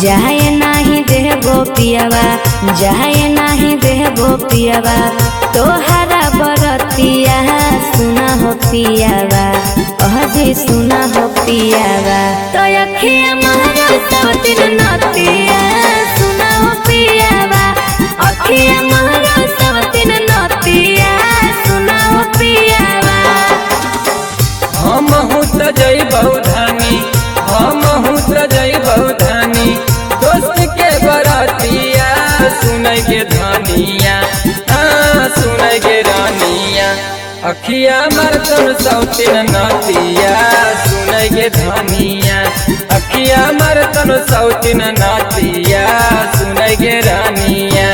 जाए नाही देबो पियावा, जाए नाही देबो पियावा, तोहरा बरतिया सुना हो पियावा, अजी सुना हो पियावा। तो अखिया मारा सब दिन नतिया सुना हो पियावा, अखिया मारा सब दिन नतिया सुना हो पियावा। हम त जइबौ धानी, हम त जइबौ धानी, दोस्त के बरतिया सुनै के धनिया, सुनै के रानिया। अखिया मरतन सौतिन नतिया सुनै के धनिया, अखिया मरतन सौतिन नतिया सुनै के रानिया।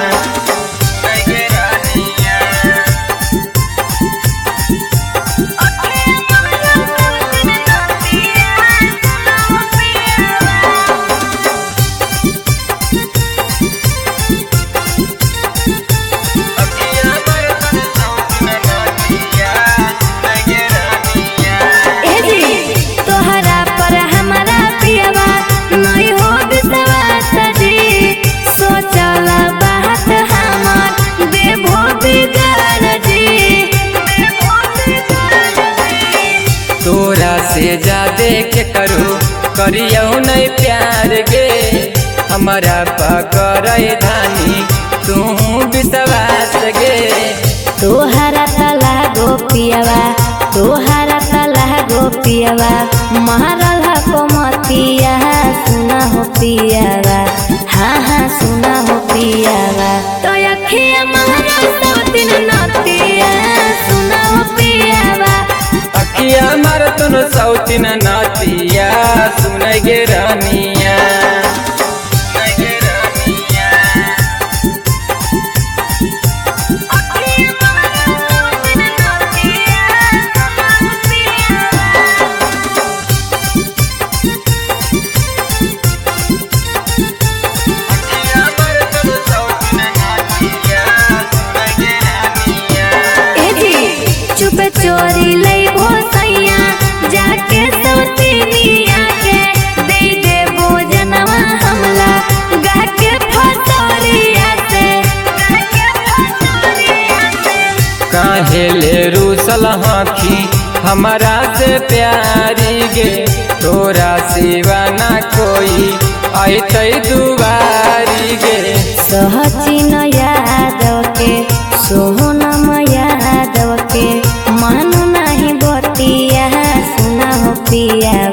तोरा से जादे के करू करियो नहीं प्यार गे, हमारा पकड़ धानी तू विश्वास गे। तोहरा तला गो पियावा, तोहरा तला गो पियावा, मारल को मतिया सुना हो पियावा, हाँ हाँ सुना हो पियावा। तो अखिया मारा सब दिन नतिया सुना हो पियावा, अखिया मरतन सौतिन नतिया सुनै गे रानिया। चुप चोरी लई भोसैया जाके सौतिनिया के दे दे भोजनवा हमला गाके फसोरिया से, काहे ले रूसल हाथी हमारा से प्यारी गे, तोरा सिवा ना कोई आइतै दुबारी गे। सहचिन यादव के सोहनम यादव के मानो नहीं बतिया सुना हो पिया।